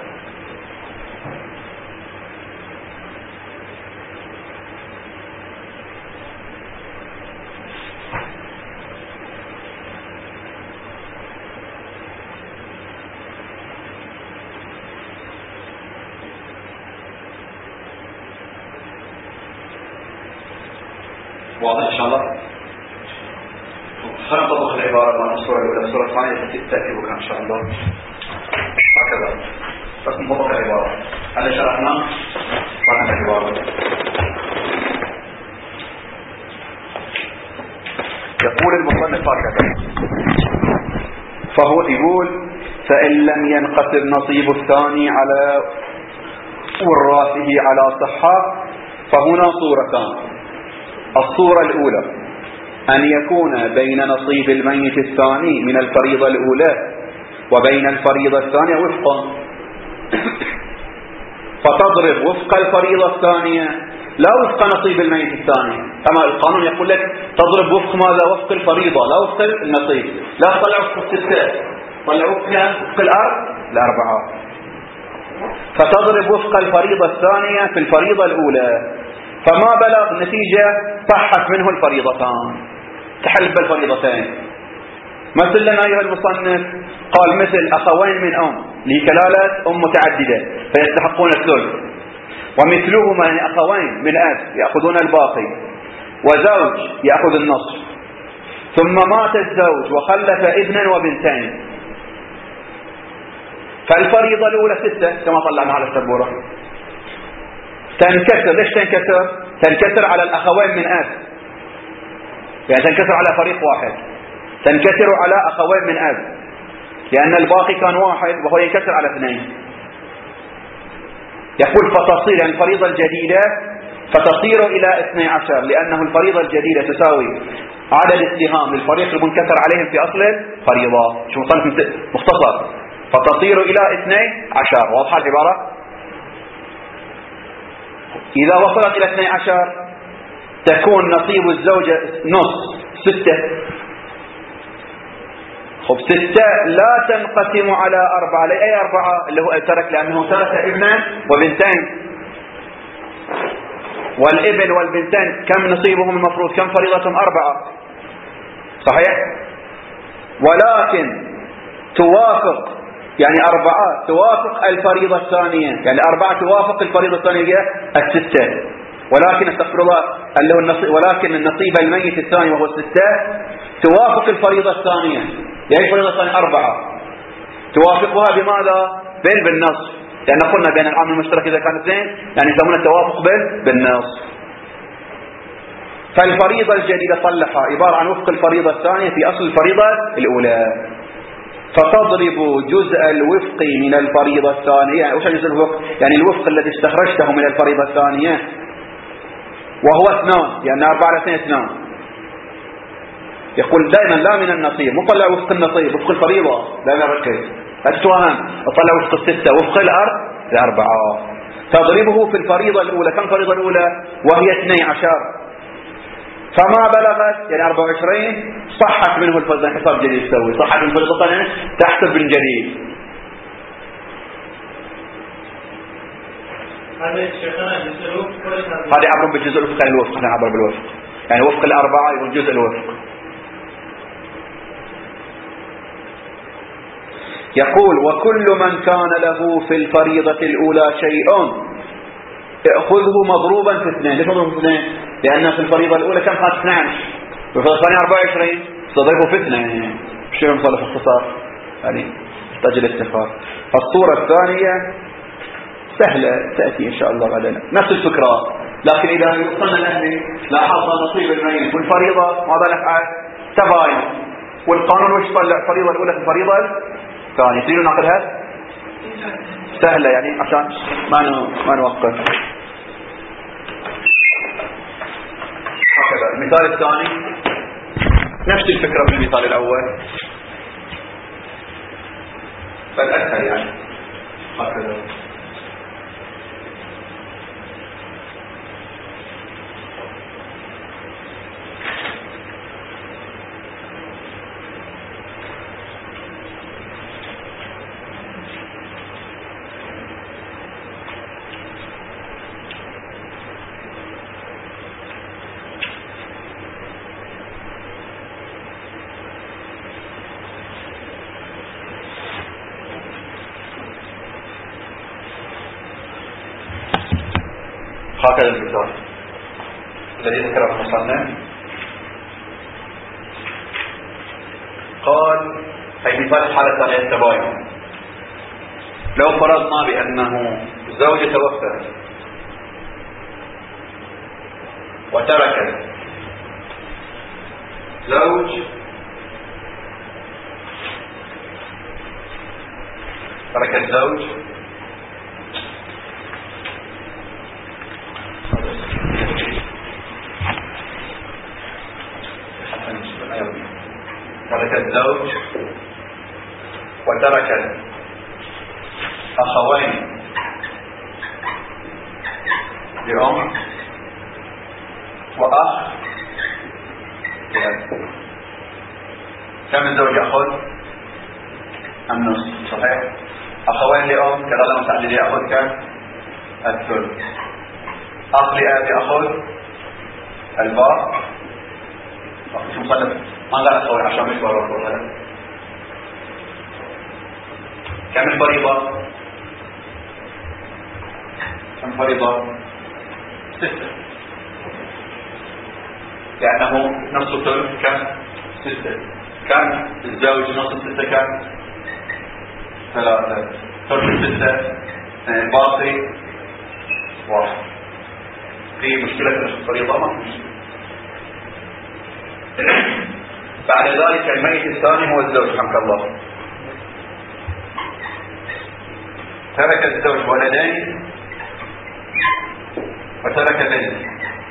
A: واضح إن شاء الله. خلينا نطبق العبارة مع الصورة الأولى. الصورة الثانية تأتي بكرة إن شاء الله هكذا بس نطبق العبارة. هذا شرحنا فهم العبارة. يقول المصنف هكذا فهو يقول فإن لم ينقسم نصيب الثاني على وراثه على صحة فهنا صورتان. الصورة الأولى أن يكون بين نصيب الميت الثاني من الفريضة الأولى وبين الفريضة الثانية وفقا فتضرب وفق الفريضة الثانية لا وفق نصيب الميت الثاني. أما القانون يقول لك تضرب وفق ماذا؟ وفق الفريضة لا وفق النصيب. لا تطلع وفق الستة طلع وفق وفق الأرض الأربعة، فتضرب وفق الفريضة الثانية في الفريضة الأولى، فما بلغ نتيجة صحت منه الفريضتان، تحل بالفريضتين. مثل لنا أيها المصنف قال مثل أخوين من أم لكلالة أم متعددة فيستحقون الثلث، ومثلهما يعني أخوين من أب يأخذون الباقي، وزوج يأخذ النصف، ثم مات الزوج وخلف ابنا وبنتين، فالفريضة الأولى ستة كما طلعنا على السبورة، تنكسر. ليش تنكسر؟ تنكسر على الأخوين من أب، يعني تنكسر على فريق واحد، تنكسر على أخوين من أب، لأن الباقي كان واحد وهو ينكسر على اثنين. يقول فتصير يعني الفريضة الجديدة فتصير إلى اثني عشر، لأنه الفريضة الجديدة تساوي عدد السهام للفريق المنكسر عليهم في أصل الفريضة. شو مصنف مختصر، فتصير إلى اثني عشر. واضحة العبارة؟ إذا وصلت إلى اثني عشر تكون نصيب الزوجة نص ستة. خب ستة لا تنقسم على أربعة، لأي أربعة اللي هو ترك، لأنه ترك ابنا وبنتين، والابن والبنتين كم نصيبهم المفروض؟ كم فريضتهم؟ أربعة، صحيح؟ ولكن توافق يعني أربعة توافق الفريضة الثانية، يعني أربعة توافق الفريضة الثانية الستة، ولكن استغفر الله اللي هو النصيب، ولكن النصيب الميت الثاني وهو الستة توافق الفريضة الثانية. يعني الفريضة الثانية أربعة توافقها بماذا؟ بين بالنصف، لأن قلنا بين العامل المشترك إذا كان اثنين يعني يسمونه التوافق بين بالنصف. فالفريضة الجديدة صلحها عبارة عن وفق الفريضة الثانية في أصل الفريضة الأولى، فتضرب جزء الوفق من الفريضة الثانية. يعني وش جزء الوفق؟ يعني الوفق الذي استخرجته من الفريضة الثانية وهو اثنان، لأن يعني أربعة على اثنين اثنان. يقول دائما لا من النصيب، مو طلع وفق النصيب، وفق الفريضة، دائما ركز لا تتوهم، اطلع وفق الستة، وفق الأرض الأربعة. تضربه في الفريضة الأولى. كم الفريضة الأولى؟ وهي اثني عشر، فما بلغت يعني أربعة وعشرين صحت منه الفريضة. حساب جديد تسوي، صحت من الفريضة الثانية تحسب من جديد. هذه عبر بالجزء الوفق الوفق، هذا عبر بالوفق، يعني وفق الأربعة يقول جزء الوفق. يقول وكل من كان له في الفريضة الأولى شيء يأخذه مضروبا في اثنين. ليش مضروبا في اثنين؟ لأن في الفريضة الأولى كم كانت اثني عشر، في الفريضة الثانية أربعة وعشرين، تضربه في اثنين. شو يمثل في اختصار يعني تحتاج الاتفاق. الصورة الثانية سهلة تأتي إن شاء الله غدا، نفس الفكرة، لكن إذا وصلنا الأهل لاحظنا نصيب الميت والفريضة ماذا نفعل؟ تباين. والقانون وش طلع؟ الفريضة الأولى في الفريضة الثانية. تريدون ناخذها سهلة يعني عشان ما ما نوقف. هكذا المثال الثاني نفس الفكرة من المثال الأول بل أسهل يعني. هكذا هكذا المثال الذي ذكره المصنف. قال أي مثال الحالة الثانية التباين. لو فرضنا بأنه زوج توفى وترك زوج ترك الزوج ترك الزوج وترك أخوين لأم وأخ لأب. كم الزوج يأخذ؟ النصف، صحيح؟ أخوين لأم كذا متعدد يأخذ كم؟ الثلث. أخ لأب يأخذ الباء. شو مصنف؟ ما قال أخوين عشان مش بروح. كم الفريضة؟ كم فريضة؟ ستة. لأنه نص ثلث كم؟ ستة. كم الزوج نص ستة كم؟ ثلاثة. ثلث ستة باقي واحد. في مشكلة في الفريضة ما في. بعد ذلك الميت الثاني هو الزوج رحمك الله. ترك الزوج ولدين وترك بنت.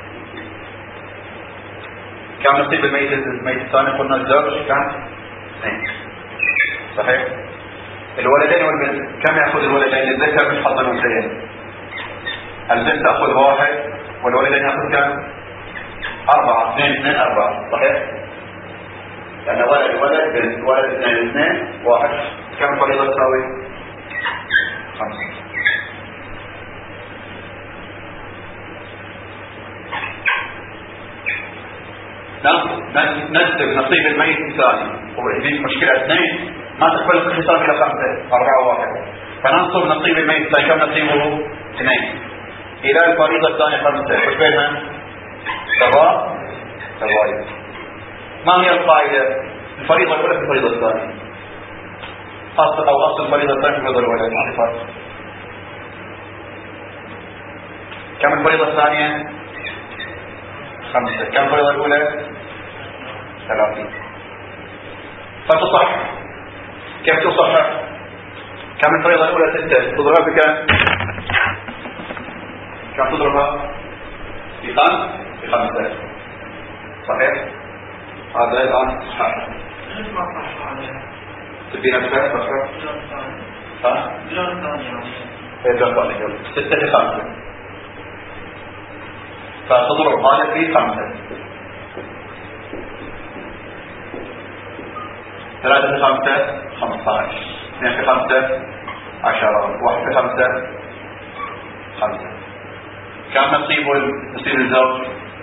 A: كم نصيب الميت الميت الثاني؟ قلنا الزوج كم؟ اثنين. صحيح؟ الولدين والبنت كم يأخذ الولدين؟ الذكر من حظ الأنثيين. البنت تأخذ واحد والولدين يأخذ كم؟ أربعة. اثنين اثنين أربعة. صحيح؟ لأن ولد ولد بنت ولد اثنين اثنين واحد. كم فريضة تساوي؟ خمسة. نسب نصيب الميت الثاني وفي مشكلة اثنين ما تقبل الخصام إلى خمسة أربعة واحد، فننصب نصيب الميت الثاني كم نصيبه؟ اثنين. إلى الفريضة الثانية خمسة. وش بينها؟ سواء سواء. ما هي القاعدة؟ الفريضة الأولى في الفريضة الثانية أصل أو أصل الفريضة الثانية في الفريضة الأولى. ما في فرق. كم الفريضة الثانية؟ خمسة. كم الفريضة الأولى؟ ثلاثين. فتصح. كيف تصح؟ كم الفريضة الأولى؟ ستة. تضربها بكم؟ كم تضربها؟ في خمس في خمسة. صحيح؟ هذا الآن صحيح. تبي نفسها صحيح؟ ها؟ بلون ثاني. ستة في خمسة. فتضرب هذا في خمسة. ثلاثة في خمسة خمسة عشر. اثنين في خمسة عشرة. واحد في خمسة خمسة. كم نصيب نصيب الزوج؟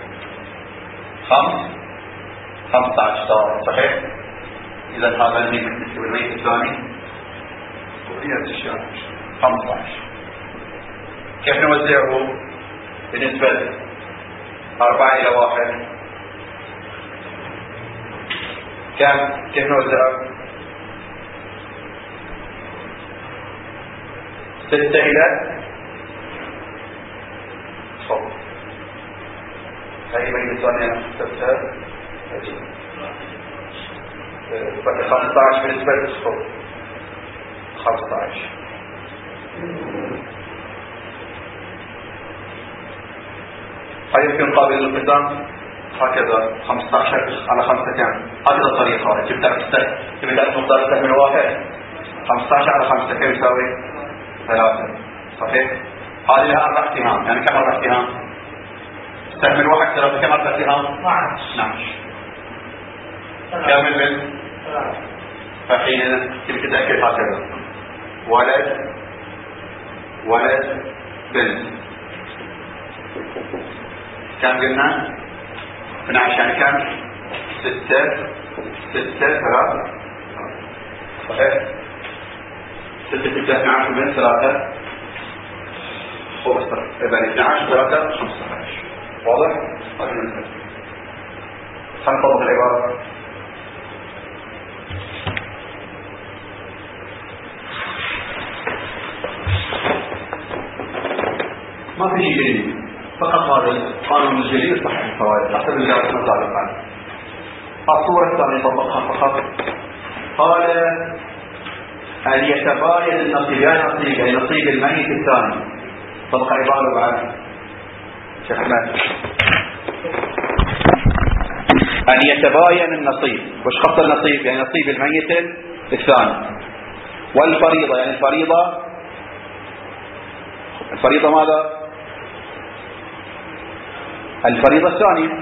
A: خمس خمسة عشر. صحيح؟ إذا هذا الميت والميت الثاني وهي الشهر خمسة عشر. كيف نوزعه؟ بالنسبة أربعة إلى واحد كم؟ كيف نوزعه؟ ستة إلى صوت. هاي ميت الثانية ستة بقى خمسة عشر بالنسبة للصوت. خمسة عشر. هل يمكن قابل للقسام؟ هكذا خمسة عشر على خمسة كم؟ هكذا الطريقة. تبدأ تبدأ مقدار السهم الواحد. خمسة عشر على خمسة كم يساوي؟ ثلاثة. صحيح؟ هذه لها أربع اتهام. يعني كم أربع اتهام؟ السهم الواحد ثلاثة. كم أربع اتهام؟ اثني عشر. كم البنت؟ فحين تبي تتأكد هكذا ولد ولد بنت كم قلنا؟ اثني عشر. يعني كم؟ ستة ستة ثلاثة. صحيح؟ ستة ستة اثني عشر بنت ثلاثة خمسة. إذن اثني عشر ثلاثة خمسة عشر. واضح؟ خلينا نطبق العبارة. ما في شيء جديد، فقط هذا القانون الجديد يصحح الفوائد حسب اللي جاءت سابقا. الصورة الثانية طبقها فقط. قال أن يتباين النصيبان نصيب، يعني نصيب الميت الثاني. طبق عبارة بعد شيخ أحمد. أن يتباين النصيب. وش خط النصيب؟ يعني نصيب الميت الثاني. والفريضة يعني الفريضة الفريضة ماذا؟ الفريضة الثانية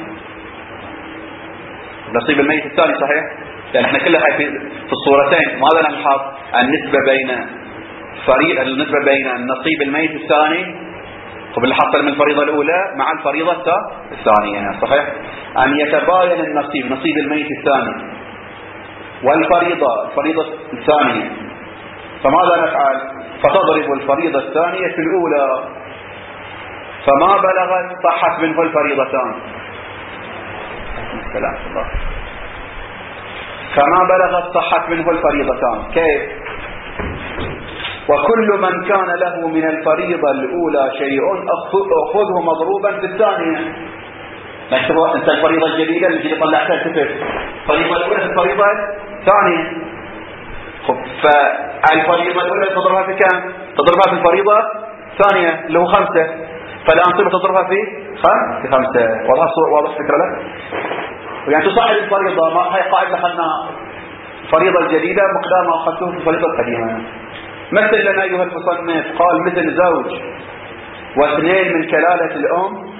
A: نصيب الميت الثاني. صحيح؟ لأن احنا كلها في الصورتين ماذا نلحظ؟ النسبة بين فريق النسبة بين النصيب الميت الثاني قبل حصل من الفريضة الأولى مع الفريضة الثانية، صحيح؟ أن يتباين النصيب نصيب الميت الثاني والفريضة الفريضة الثانية، فماذا نفعل؟ فتضرب الفريضة الثانية في الأولى، فما بلغت صحت منه الفريضتان. السلام الله. فما بلغت صحت منه الفريضتان. كيف؟ وكل من كان له من الفريضة الأولى شيء أخذه مضروبا في الثانية. نكتبه أنت الفريضة الجديدة اللي طلعتها التفت الفريضة الأولى في الفريضة الثانية. خب فالفريضة الأولى تضربها في كم؟ تضربها في الفريضة الثانية اللي هو خمسة، فالأنصبة تضربها في خم... في خمسة. واضح واضح فكرة لك؟ يعني تصعد الفريضة، ما هي قاعدة خلنا الفريضة الجديدة مقدار ما أخذته في الفريضة القديمة. مثل لنا أيها المصنف قال مثل زوج واثنين من كلالة الأم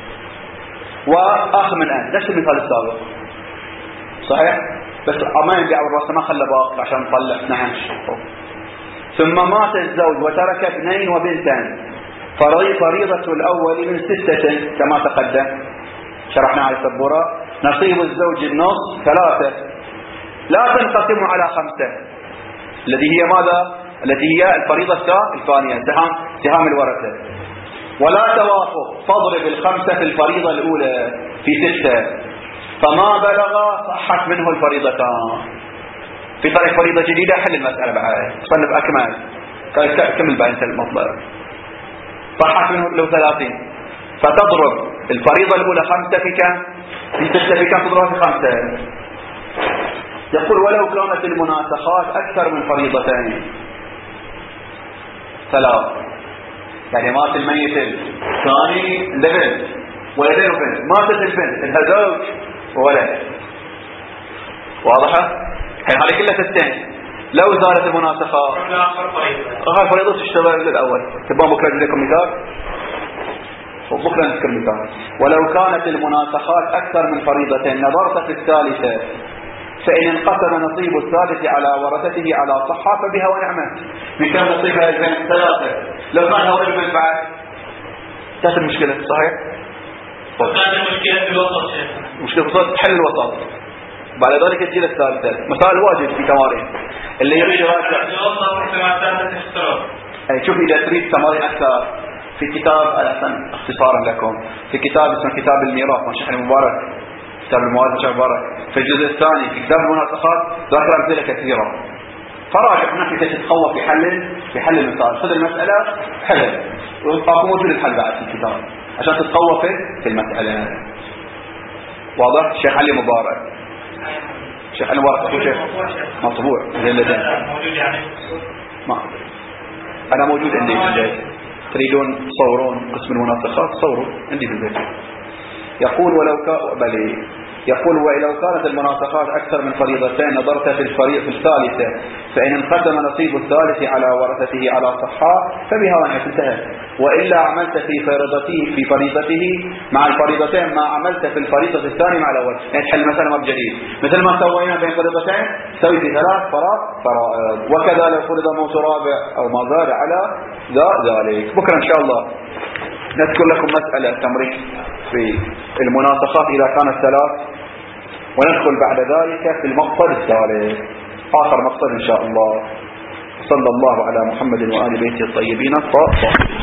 A: وأخ من أب، نفس المثال السابق، صحيح؟ بس ما ينبيع الرأس ما خلى باقي عشان نطلع اثني عشر. ثم مات الزوج وترك ابنين وبنتين، فريضة الأول من ستة كما تقدم شرحنا على السبورة. نصيب الزوج النص ثلاثة لا تنقسم على خمسة، التي هي ماذا؟ التي هي الفريضة الثانية سهام سهام الورثة. ولا توافق، فاضرب الخمسة في الفريضة الأولى في ستة، فما بلغ صحت منه الفريضتان. في طريق فريضة جديدة حل المسألة بعد صنف أكمل كمل بعد المطلب. صحت منه له ثلاثين، فتضرب الفريضة الأولى خمسة في كم؟ في ستة في كم تضربها في خمسة. يقول ولو كانت المناسخات أكثر من فريضتين ثلاث، يعني مات الميت الثاني لبنت ولدين وبنت، ماتت البنت لها زوج وولد، واضحة؟ هذه كلها ستين. لو زالت المناسخات آخر فريضة تشتغل للأول. تبقى بكرة لكم مثال بكرة نذكر مثال. ولو كانت المناسخات أكثر من فريضتين نظرت في الثالثة، فإن انقسم نصيب الثالث على ورثته على صحة فبها ونعمة. من كان نصيبها البنت ثلاثة، لو كان هو البنت بعد تأتي المشكلة، صحيح؟
B: وكانت المشكلة في الوسط شيء
A: مشكلة في الوسط تحل الوسط. بعد ذلك تجي الثالثة. مثال واجد في تمارين اللي يريد يراجع أي شوف إذا تريد تمارين أكثر في كتاب أحسن اختصارا لكم في كتاب اسمه كتاب الميراث من شيخ المبارك، كتاب الموارث شيخ المبارك في الجزء الثاني في كتاب المناسخات ذكر أمثلة كثيرة. فراجع هناك تتخوف في حل في حل المثال، خذ المسألة حل وأكو موجود الحل بعد في الكتاب عشان تتخوف في المسألة. واضح؟ الشيخ علي مبارك شيخ علي مبارك أخو شيخ مطبوع زي اللي موجود يعني ما أنا موجود عندي في البيت، تريدون تصورون قسم المناسخات صوروا عندي في البيت. يقول ولو كان بلي يقول ولو كانت المناسخات أكثر من فريضتين نظرت في الفريضة في الثالثة، فإن انقسم نصيب الثالث على ورثته على صحة فبها ونعمت انتهى. وإلا عملت في فريضته في فريضته مع الفريضتين ما عملت في الفريضة الثانية مع الأول. يعني تحل مثلا ما بجديد مثل ما سوينا بين فريضتين سوي في ثلاث فرائض. وكذا لو فرض موت رابع أو ما زاد على ذلك. بكرة إن شاء الله نذكر لكم مسألة تمرين في المناسخات إذا كانت ثلاث، وندخل بعد ذلك في المقصد الثالث آخر مقصد إن شاء الله. صلى الله على محمد وآل بيته الطيبين الطاهرين.